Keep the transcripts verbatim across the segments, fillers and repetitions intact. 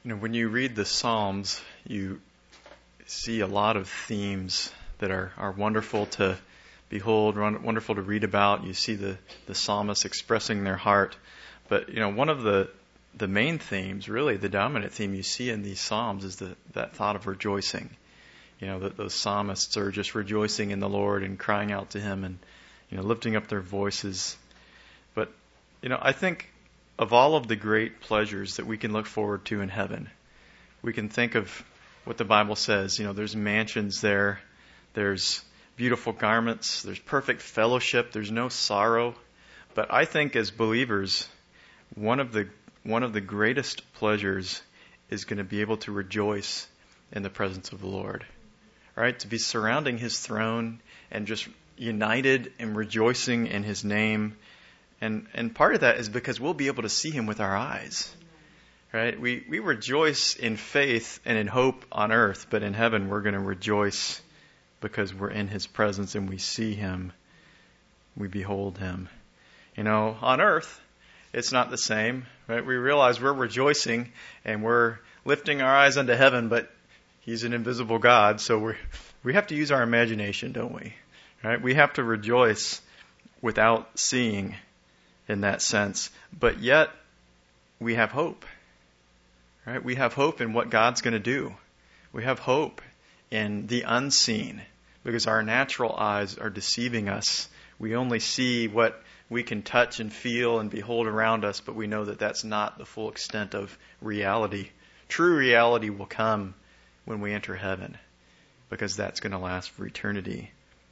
You know, when you read the Psalms, you see a lot of themes that are, are wonderful to behold, wonderful to read about. You see the, the psalmists expressing their heart. But, you know, one of the, the main themes, really the dominant theme you see in these Psalms is the, that thought of rejoicing. You know, that those psalmists are just rejoicing in the Lord and crying out to Him and, you know, lifting up their voices. But, you know, I think of all of the great pleasures that we can look forward to in heaven, we can think of what the Bible says. You know, there's mansions there, there's beautiful garments, there's perfect fellowship, there's no sorrow. But I think as believers, one of the one of the greatest pleasures is going to be able to rejoice in the presence of the Lord. Right? To be surrounding His throne and just united and rejoicing in His name. And and part of that is because we'll be able to see Him with our eyes. Right? We we rejoice in faith and in hope on earth, but in heaven we're going to rejoice because we're in His presence and we see Him. We behold Him. You know, on earth, it's not the same. Right? We realize we're rejoicing and we're lifting our eyes unto heaven, but He's an invisible God, so we we have to use our imagination, don't we? Right? We have to rejoice without seeing in that sense. But yet, we have hope. Right? We have hope in what God's going to do. We have hope in the unseen, because our natural eyes are deceiving us. We only see what we can touch and feel and behold around us, but we know that that's not the full extent of reality. True reality will come when we enter heaven, because that's going to last for eternity.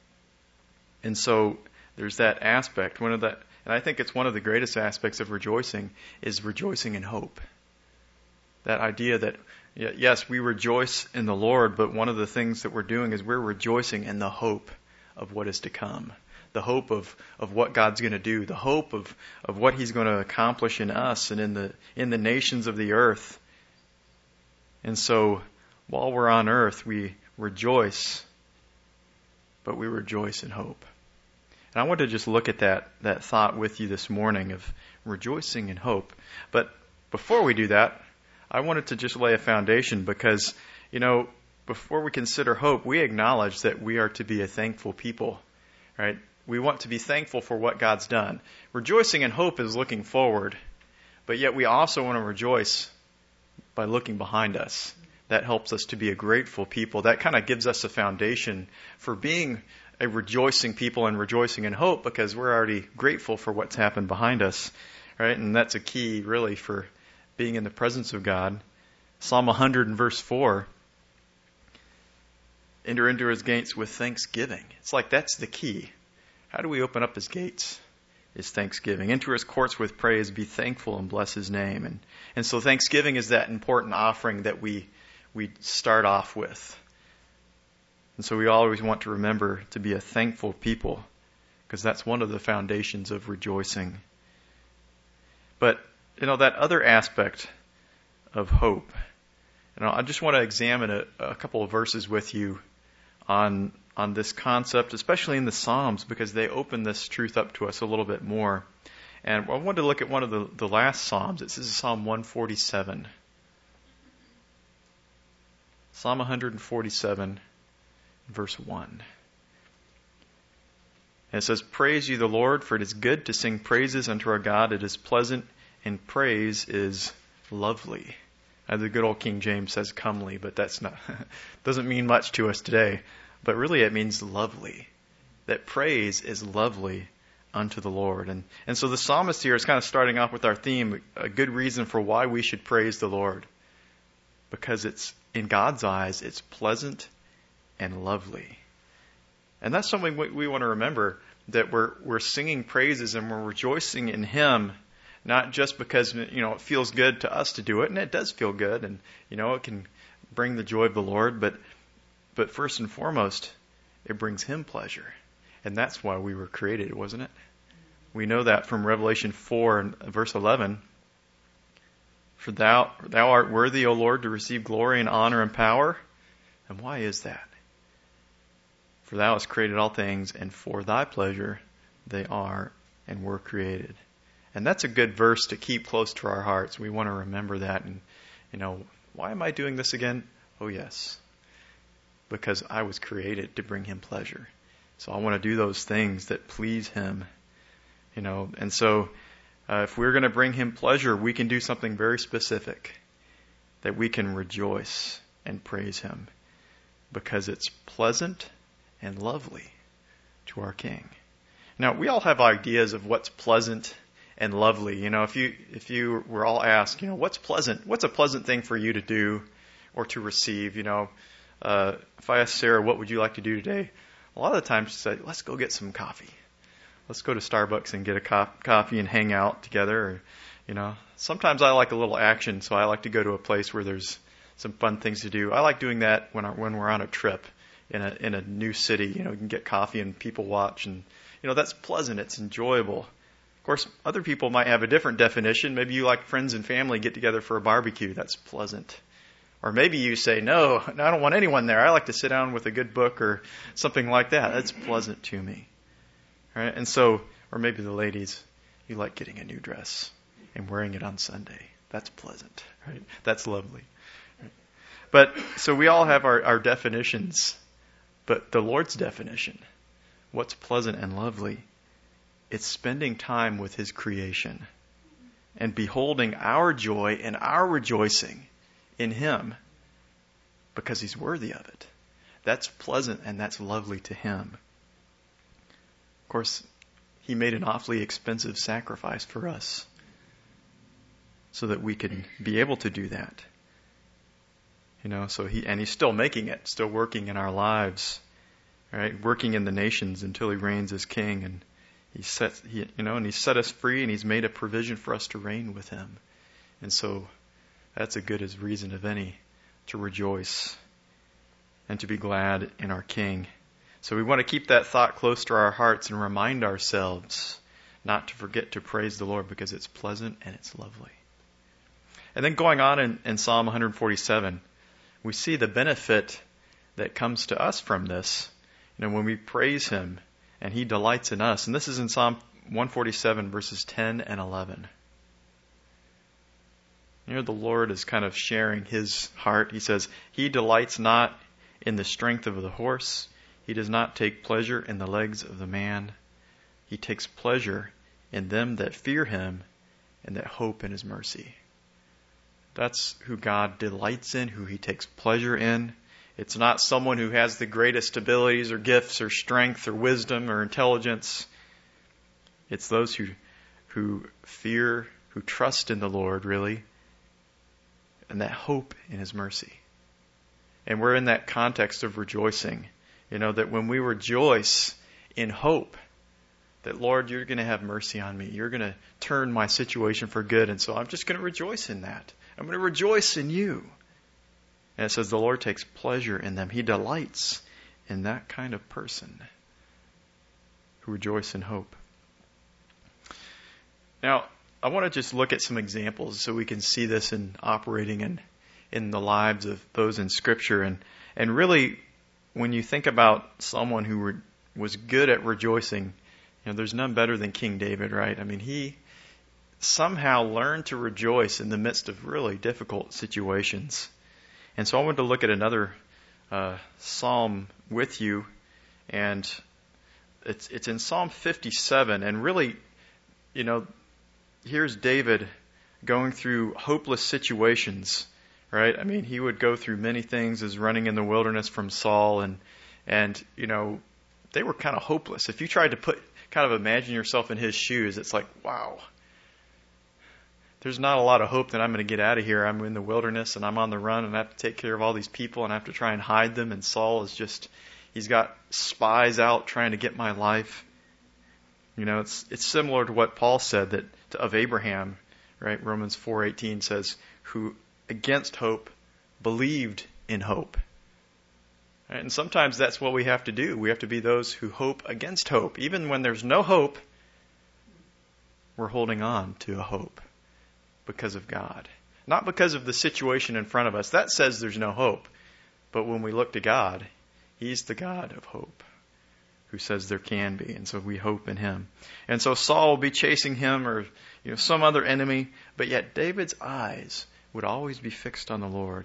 And so there's that aspect. One of the, and I think it's one of the greatest aspects of rejoicing is rejoicing in hope. That idea that, yes, we rejoice in the Lord, but one of the things that we're doing is we're rejoicing in the hope of what is to come. The hope of, of what God's going to do. The hope of, of what He's going to accomplish in us and in the in the nations of the earth. And so, while we're on earth, we rejoice, but we rejoice in hope. And I want to just look at that, that thought with you this morning of rejoicing in hope. But before we do that, I wanted to just lay a foundation because, you know, before we consider hope, we acknowledge that we are to be a thankful people, right? We want to be thankful for what God's done. Rejoicing in hope is looking forward, but yet we also want to rejoice by looking behind us. That helps us to be a grateful people. That kind of gives us a foundation for being a rejoicing people and rejoicing in hope, because we're already grateful for what's happened behind us, right? And that's a key, really, for being in the presence of God. Psalm one hundred and verse four, enter into His gates with thanksgiving. It's like that's the key. How do we open up His gates? Is thanksgiving. Enter His courts with praise, be thankful and bless His name. And and so thanksgiving is that important offering that we we start off with. And so we always want to remember to be a thankful people, because that's one of the foundations of rejoicing. But, you know, that other aspect of hope, you know, I just want to examine a, a couple of verses with you on on this concept, especially in the Psalms, because they open this truth up to us a little bit more. And I wanted to look at one of the, the last Psalms. This is Psalm one forty-seven. Psalm one forty-seven, verse one. And it says, praise ye the Lord, for it is good to sing praises unto our God. It is pleasant, and praise is lovely. Now, the good old King James says comely, but that's not doesn't mean much to us today. But really it means lovely. That praise is lovely unto the Lord. And and so the psalmist here is kind of starting off with our theme, a good reason for why we should praise the Lord. Because it's, in God's eyes, it's pleasant and lovely. And that's something we, we want to remember, that we're we're singing praises and we're rejoicing in Him, not just because, you know, it feels good to us to do it, and it does feel good, and, you know, it can bring the joy of the Lord, but but first and foremost, it brings Him pleasure. And that's why we were created, wasn't it? We know that from Revelation four and verse eleven. For thou, thou art worthy, O Lord, to receive glory and honor and power. And why is that? For thou hast created all things, and for thy pleasure they are and were created. And that's a good verse to keep close to our hearts. We want to remember that. And, you know, Why am I doing this again? Oh, yes. Because I was created to bring him pleasure. So I want to do those things that please him. You know, and so uh, if we're going to bring him pleasure, we can do something very specific. That we can rejoice and praise him. Because it's pleasant and lovely to our King. Now, we all have ideas of what's pleasant and lovely. You know, if you if you were all asked, you know, what's pleasant? What's a pleasant thing for you to do or to receive? You know, uh, if I asked Sarah, what would you like to do today? A lot of the times she said, let's go get some coffee. Let's go to Starbucks and get a co- coffee and hang out together. Or, you know, sometimes I like a little action, so I like to go to a place where there's some fun things to do. I like doing that when I, when we're on a trip in a in a new city. You know, you can get coffee and people watch, and you know that's pleasant. It's enjoyable. Of course, other people might have a different definition. Maybe you like friends and family get together for a barbecue. That's pleasant. Or maybe you say, no, I don't want anyone there. I like to sit down with a good book or something like that. That's pleasant to me. Right? And so, or maybe the ladies, you like getting a new dress and wearing it on Sunday. That's pleasant. Right? That's lovely. Right? But so we all have our, our definitions. But the Lord's definition, what's pleasant and lovely, it's spending time with his creation and beholding our joy and our rejoicing in him because he's worthy of it. That's pleasant and that's lovely to him. Of course, he made an awfully expensive sacrifice for us so that we could be able to do that. You know, so he, and he's still making it, still working in our lives, right? Working in the nations until he reigns as king, and he set, he, you know, and he set us free, and he's made a provision for us to reign with him. And so that's as good as reason of any to rejoice and to be glad in our King. So we want to keep that thought close to our hearts and remind ourselves not to forget to praise the Lord because it's pleasant and it's lovely. And then going on in, in Psalm one forty-seven, we see the benefit that comes to us from this. You know, when we praise him and he delights in us. And this is in Psalm one forty-seven, verses ten and eleven. You know, the Lord is kind of sharing his heart. He says, he delights not in the strength of the horse. He does not take pleasure in the legs of the man. He takes pleasure in them that fear him and that hope in his mercy. That's who God delights in, who he takes pleasure in. It's not someone who has the greatest abilities or gifts or strength or wisdom or intelligence. It's those who who fear, who trust in the Lord, really, and that hope in his mercy. And we're in that context of rejoicing. You know, that when we rejoice in hope, that, Lord, you're going to have mercy on me. You're going to turn my situation for good. And so I'm just going to rejoice in that. I'm going to rejoice in you. And it says the Lord takes pleasure in them. He delights in that kind of person who rejoice in hope. Now, I want to just look at some examples so we can see this in operating in, in the lives of those in Scripture. And, and really, when you think about someone who re, was good at rejoicing, you know, there's none better than King David, right? I mean, he somehow learned to rejoice in the midst of really difficult situations. And so I wanted to look at another uh, psalm with you, and it's it's in Psalm fifty-seven. And really, you know, here's David going through hopeless situations, right? I mean, he would go through many things as running in the wilderness from Saul, and and you know, they were kind of hopeless. If you tried to put kind of imagine yourself in his shoes, it's like, wow. There's not a lot of hope that I'm going to get out of here. I'm in the wilderness and I'm on the run and I have to take care of all these people and I have to try and hide them. And Saul is just, he's got spies out trying to get my life. You know, it's it's similar to what Paul said that of Abraham, right? Romans four eighteen says, who against hope believed in hope. Right? And sometimes that's what we have to do. We have to be those who hope against hope. Even when there's no hope, we're holding on to a hope. Because of God. Not because of the situation in front of us. That says there's no hope. But when we look to God, he's the God of hope who says there can be. And so we hope in him. And so Saul will be chasing him or you know some other enemy. But yet David's eyes would always be fixed on the Lord.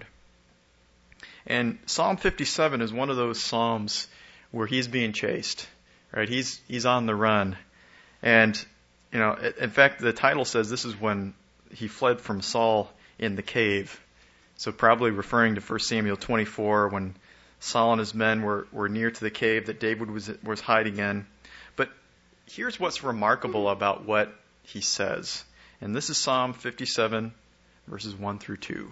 And Psalm fifty-seven is one of those psalms where he's being chased, right? He's he's on the run. And, you know, in fact, the title says this is when he fled from Saul in the cave. So probably referring to First Samuel twenty-four, when Saul and his men were, were near to the cave that David was was hiding in. But here's what's remarkable about what he says. And this is Psalm fifty-seven, verses one through two.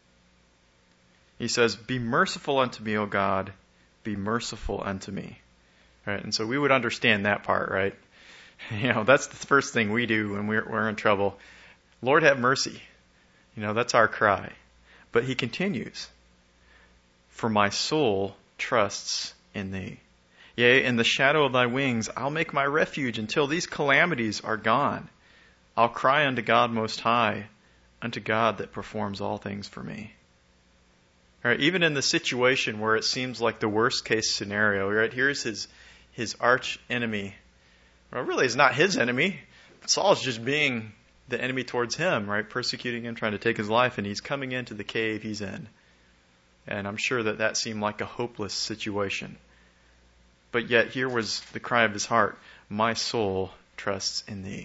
He says, "Be merciful unto me, O God, be merciful unto me." Right? And so we would understand that part, right? You know, that's the first thing we do when we're, we're in trouble. Lord, have mercy. You know, that's our cry. But he continues, "For my soul trusts in thee. Yea, in the shadow of thy wings I'll make my refuge until these calamities are gone. I'll cry unto God Most High, unto God that performs all things for me." Right, even in the situation where it seems like the worst case scenario, right? Here's his his arch enemy. Well, really, it's not his enemy. Saul's just being the enemy towards him, right? Persecuting him, trying to take his life, and he's coming into the cave he's in. And I'm sure that that seemed like a hopeless situation. But yet here was the cry of his heart, "My soul trusts in thee."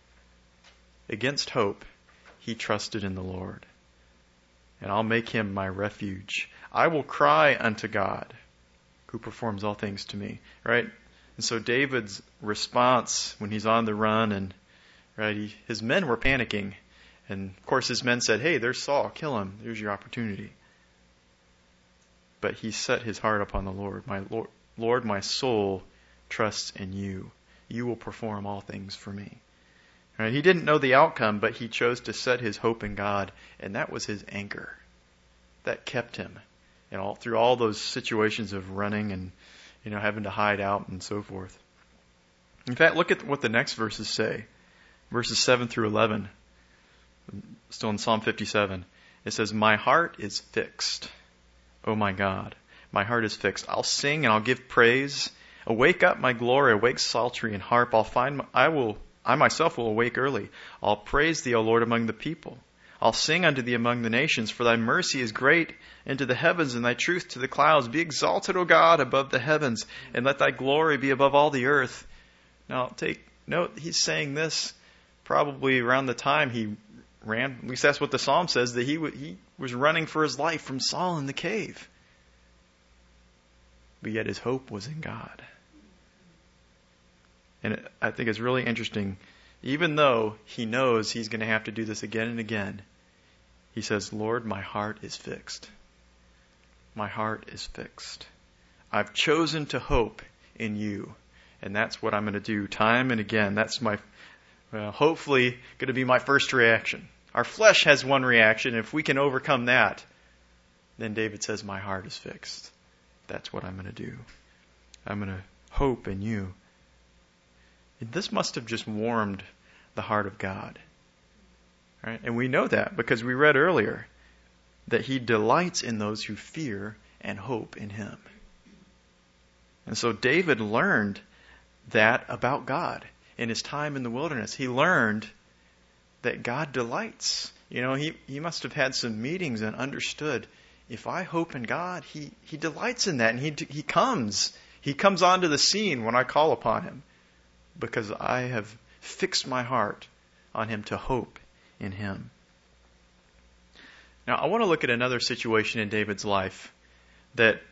Against hope, he trusted in the Lord. "And I'll make him my refuge. I will cry unto God, who performs all things to me." Right? And so David's response when he's on the run, and right, he, his men were panicking. And of course his men said, "Hey, there's Saul, kill him. There's your opportunity." But he set his heart upon the Lord. "My Lord, Lord, my soul trusts in you. You will perform all things for me." Right? He didn't know the outcome, but he chose to set his hope in God, and that was his anchor. That kept him, you know, through all those situations of running and, you know, having to hide out and so forth. In fact, look at what the next verses say. Verses seven through eleven. Still in Psalm fifty-seven. It says, "My heart is fixed. O my God, my heart is fixed. I'll sing and I'll give praise. Awake up, my glory. Awake, psaltery and harp. I'll find. My, I will. I myself will awake early. I'll praise thee, O Lord, among the people. I'll sing unto thee among the nations. For thy mercy is great into the heavens, and thy truth to the clouds. Be exalted, O God, above the heavens, and let thy glory be above all the earth." Now, take note. He's saying this probably around the time he ran. At least that's what the psalm says, that he w- he was running for his life from Saul in the cave. But yet his hope was in God. And it, I think it's really interesting. Even though he knows he's going to have to do this again and again, he says, "Lord, my heart is fixed. My heart is fixed. I've chosen to hope in you. And that's what I'm going to do time and again." That's my, well, hopefully going to be my first reaction. Our flesh has one reaction. If we can overcome that, then David says, "My heart is fixed. That's what I'm going to do. I'm going to hope in you." This must have just warmed the heart of God. Right? And we know that because we read earlier that he delights in those who fear and hope in him. And so David learned that about God in his time in the wilderness. He learned that God delights. You know, he, he must have had some meetings and understood, if I hope in God, he, he delights in that. And he, he comes. He comes onto the scene when I call upon him, because I have fixed my heart on him to hope in him. Now, I want to look at another situation in David's life that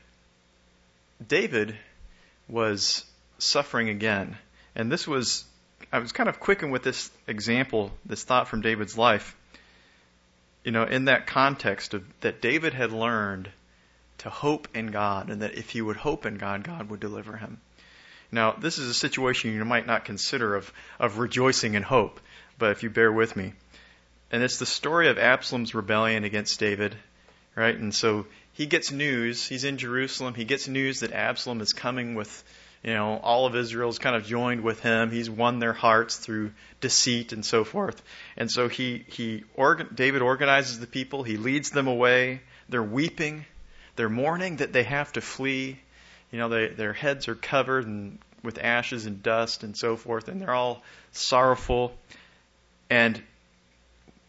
David was suffering again. And this was, I was kind of quickened with this example, this thought from David's life. You know, in that context of that David had learned to hope in God, and that if he would hope in God, God would deliver him. Now, this is a situation you might not consider of, of rejoicing in hope, but if you bear with me. And it's the story of Absalom's rebellion against David, right? And so he gets news, he's in Jerusalem, he gets news that Absalom is coming with, you know, all of Israel's kind of joined with him. He's won their hearts through deceit and so forth. And so he, he organ, David organizes the people, he leads them away, they're weeping, they're mourning that they have to flee. You know, they, their heads are covered and with ashes and dust and so forth, and they're all sorrowful. And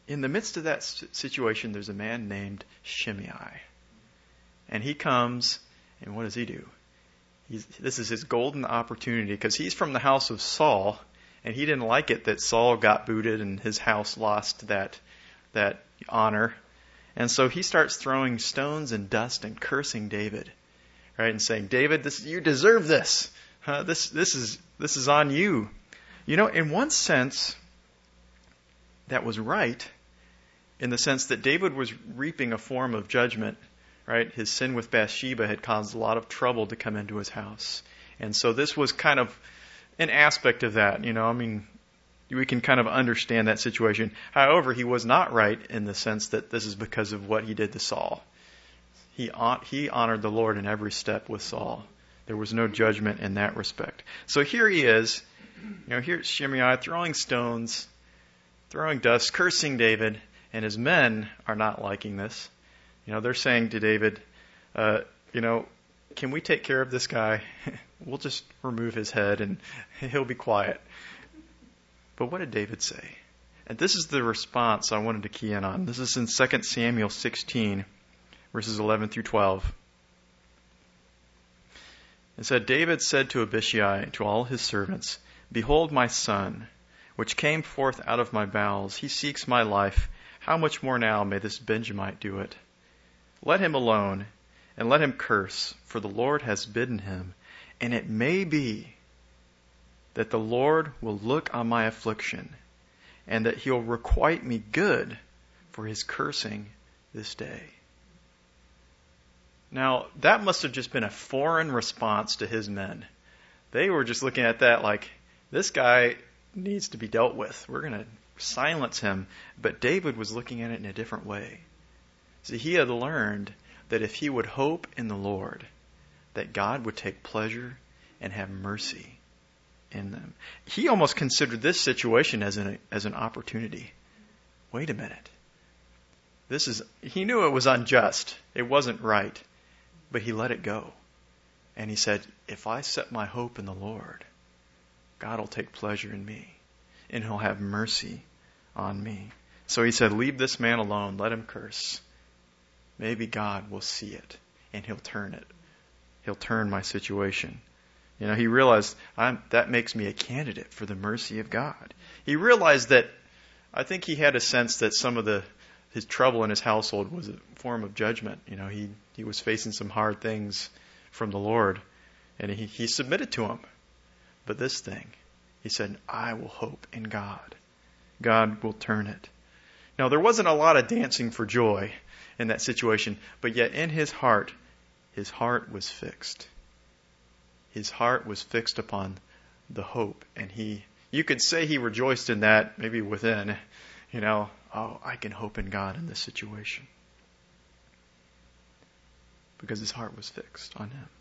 in the midst of that situation, there's a man named Shimei. And he comes, and what does he do? He's, this is his golden opportunity, because he's from the house of Saul, and he didn't like it that Saul got booted and his house lost that that honor. And so he starts throwing stones and dust and cursing David, right? And saying, David, this, you deserve this. Uh, this this is this is on you. You know, in one sense, that was right, in the sense that David was reaping a form of judgment, right? His sin with Bathsheba had caused a lot of trouble to come into his house. And so this was kind of an aspect of that, you know, I mean, we can kind of understand that situation. However, he was not right in the sense that this is because of what he did to Saul. He he honored the Lord in every step with Saul. There was no judgment in that respect. So here he is, you know, here's Shimei throwing stones, throwing dust, cursing David, and his men are not liking this. You know, they're saying to David, uh, you know, can we take care of this guy? We'll just remove his head and he'll be quiet. But what did David say? And this is the response I wanted to key in on. This is in Second Samuel sixteen, verses eleven through twelve. It said, David said to Abishai, to all his servants, Behold my son, which came forth out of my bowels. He seeks my life. How much more now may this Benjamite do it? Let him alone, and let him curse, for the Lord has bidden him. And it may be that the Lord will look on my affliction, and that he'll requite me good for his cursing this day. Now, that must have just been a foreign response to his men. They were just looking at that like, this guy needs to be dealt with. We're going to silence him. But David was looking at it in a different way. See, he had learned that if he would hope in the Lord, that God would take pleasure and have mercy in them. He almost considered this situation as an as an opportunity. Wait a minute. This is he knew it was unjust. It wasn't right. But he let it go. And he said, if I set my hope in the Lord, God will take pleasure in me. And he'll have mercy on me. So he said, leave this man alone. Let him curse. Maybe God will see it. And he'll turn it. He'll turn my situation. You know, he realized I'm, that makes me a candidate for the mercy of God. He realized that I think he had a sense that some of the his trouble in his household was a form of judgment. You know, he, he was facing some hard things from the Lord, and he, he submitted to him. But this thing, he said, I will hope in God. God will turn it. Now, there wasn't a lot of dancing for joy in that situation, but yet in his heart, his heart was fixed. His heart was fixed upon the hope, and he, you could say he rejoiced in that, maybe within, you know, oh, I can hope in God in this situation. Because his heart was fixed on him.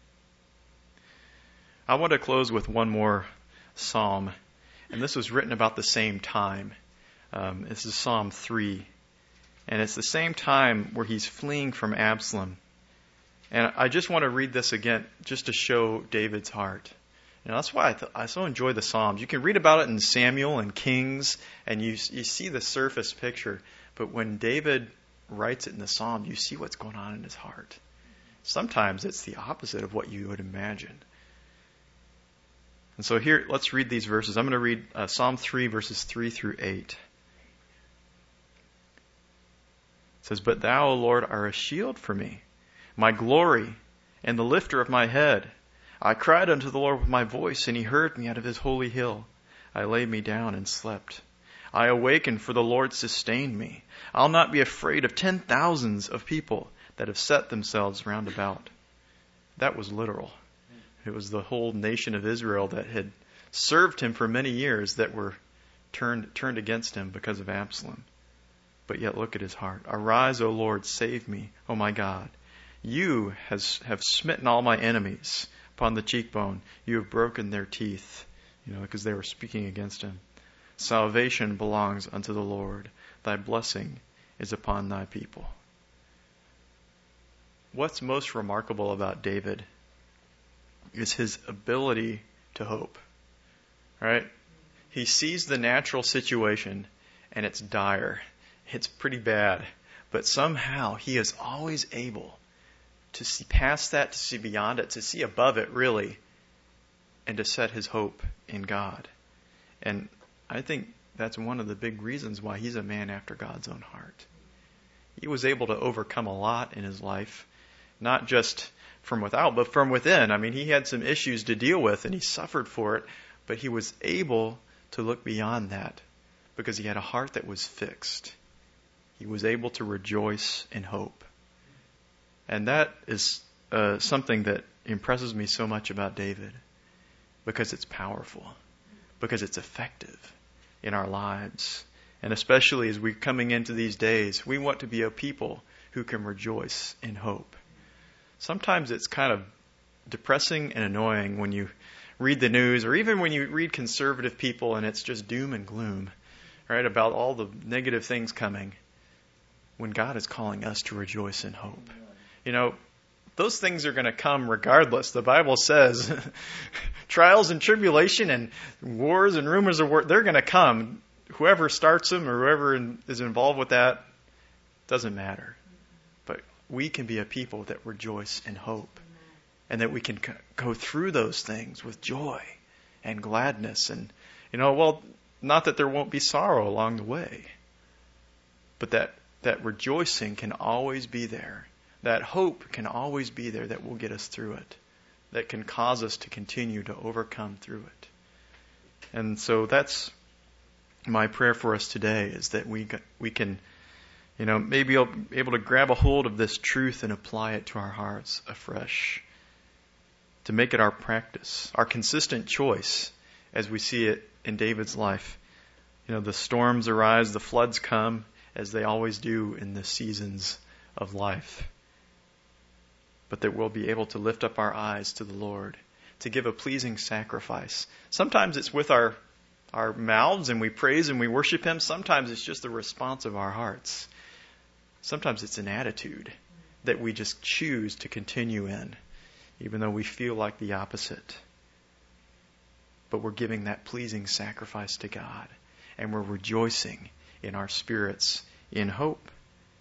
I want to close with one more psalm, and this was written about the same time. Um, this is Psalm three, and it's the same time where he's fleeing from Absalom. And I just want to read this again, just to show David's heart. You know, that's why I, th- I so enjoy the Psalms. You can read about it in Samuel and Kings, and you you see the surface picture. But when David writes it in the Psalm, you see what's going on in his heart. Sometimes it's the opposite of what you would imagine. And so here, let's read these verses. I'm going to read uh, Psalm three, verses three through eight. It says, But thou, O Lord, art a shield for me, my glory, and the lifter of my head. I cried unto the Lord with my voice, and he heard me out of his holy hill. I laid me down and slept. I awakened, for the Lord sustained me. I'll not be afraid of ten thousands of people that have set themselves round about. That was literal. It was the whole nation of Israel that had served him for many years that were turned turned against him because of Absalom. But yet look at his heart. Arise, O Lord, save me, O my God. You has, have smitten all my enemies upon the cheekbone. You have broken their teeth, you know, because they were speaking against him. Salvation belongs unto the Lord. Thy blessing is upon thy people. What's most remarkable about David is his ability to hope. Right? He sees the natural situation and it's dire. it's pretty bad. But somehow he is always able to see past that, to see beyond it, to see above it really, and to set his hope in God. And I think that's one of the big reasons why he's a man after God's own heart. He was able to overcome a lot in his life, not just from without, but from within. I mean, he had some issues to deal with, and he suffered for it, but he was able to look beyond that because he had a heart that was fixed. He was able to rejoice in hope. And that is uh, something that impresses me so much about David, because it's powerful, because it's effective in our lives. And especially as we're coming into these days, we want to be a people who can rejoice in hope. Sometimes it's kind of depressing and annoying when you read the news, or even when you read conservative people and it's just doom and gloom, right, about all the negative things coming, when God is calling us to rejoice in hope. You know, those things are going to come regardless. The Bible says trials and tribulation and wars and rumors of war, they're going to come. Whoever starts them or whoever is involved with that, doesn't matter. But we can be a people that rejoice in hope, and that we can go through those things with joy and gladness. And, you know, well, not that there won't be sorrow along the way, but that, that rejoicing can always be there. That hope can always be there that will get us through it, that can cause us to continue to overcome through it. And so that's my prayer for us today, is that we we can, you know, maybe be able to grab a hold of this truth and apply it to our hearts afresh, to make it our practice, our consistent choice as we see it in David's life. You know, the storms arise, the floods come, as they always do in the seasons of life. But that we'll be able to lift up our eyes to the Lord, to give a pleasing sacrifice. Sometimes it's with our our mouths and we praise and we worship Him. Sometimes it's just the response of our hearts. Sometimes it's an attitude that we just choose to continue in, even though we feel like the opposite. But we're giving that pleasing sacrifice to God, and we're rejoicing in our spirits in hope.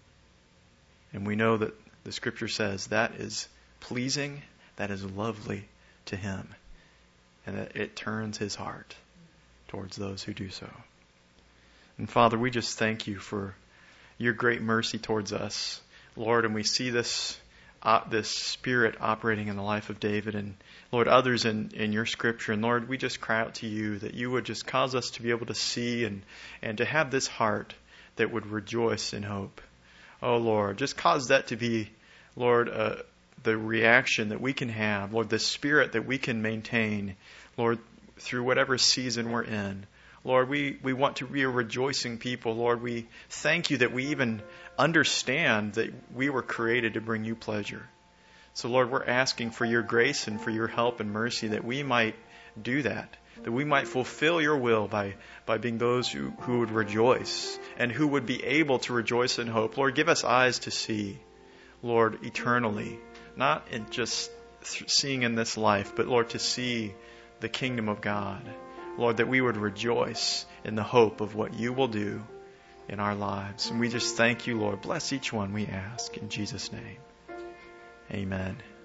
And we know that the Scripture says that is pleasing, that is lovely to Him, and that it turns His heart towards those who do so. And Father, we just thank You for Your great mercy towards us, Lord, and we see this uh, this Spirit operating in the life of David and, Lord, others in, in Your Scripture. And Lord, we just cry out to You that You would just cause us to be able to see and, and to have this heart that would rejoice in hope. Oh, Lord, just cause that to be, Lord, uh, the reaction that we can have, Lord, the spirit that we can maintain, Lord, through whatever season we're in. Lord, we, we want to be a rejoicing people. Lord, we thank You that we even understand that we were created to bring You pleasure. So, Lord, we're asking for Your grace and for Your help and mercy that we might do that, that we might fulfill Your will by, by being those who, who would rejoice and who would be able to rejoice in hope. Lord, give us eyes to see, Lord, eternally, not in just seeing in this life, but, Lord, to see the kingdom of God. Lord, that we would rejoice in the hope of what You will do in our lives. And we just thank You, Lord. Bless each one, we ask, in Jesus' name. Amen.